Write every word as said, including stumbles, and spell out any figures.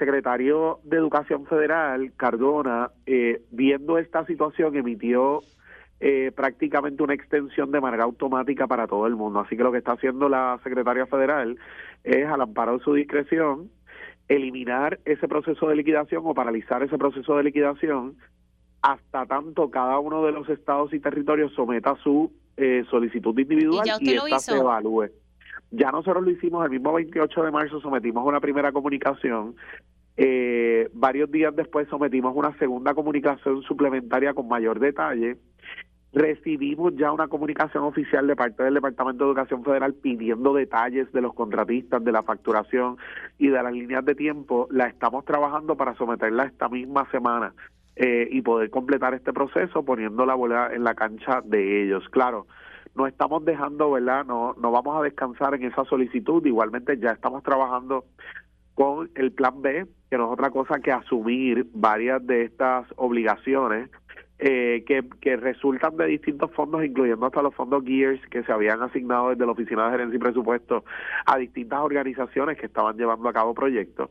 secretario de Educación Federal, Cardona, eh, viendo esta situación, emitió eh, prácticamente una extensión de manera automática para todo el mundo. Así que lo que está haciendo la secretaria federal es, al amparo de su discreción, eliminar ese proceso de liquidación o paralizar ese proceso de liquidación hasta tanto cada uno de los estados y territorios someta su eh, solicitud individual ¿Y ya usted y lo esta se hizo? evalúe. Ya nosotros lo hicimos el mismo veintiocho de marzo, sometimos una primera comunicación, eh, varios días después sometimos una segunda comunicación suplementaria con mayor detalle, recibimos ya una comunicación oficial de parte del Departamento de Educación Federal pidiendo detalles de los contratistas, de la facturación y de las líneas de tiempo. La estamos trabajando para someterla esta misma semana eh, y poder completar este proceso poniendo la bola en la cancha de ellos. Claro, no estamos dejando, ¿verdad? No, no vamos a descansar en esa solicitud. Igualmente ya estamos trabajando con el plan B, que no es otra cosa que asumir varias de estas obligaciones eh, que, que resultan de distintos fondos, incluyendo hasta los fondos GEARS que se habían asignado desde la Oficina de Gerencia y Presupuesto a distintas organizaciones que estaban llevando a cabo proyectos.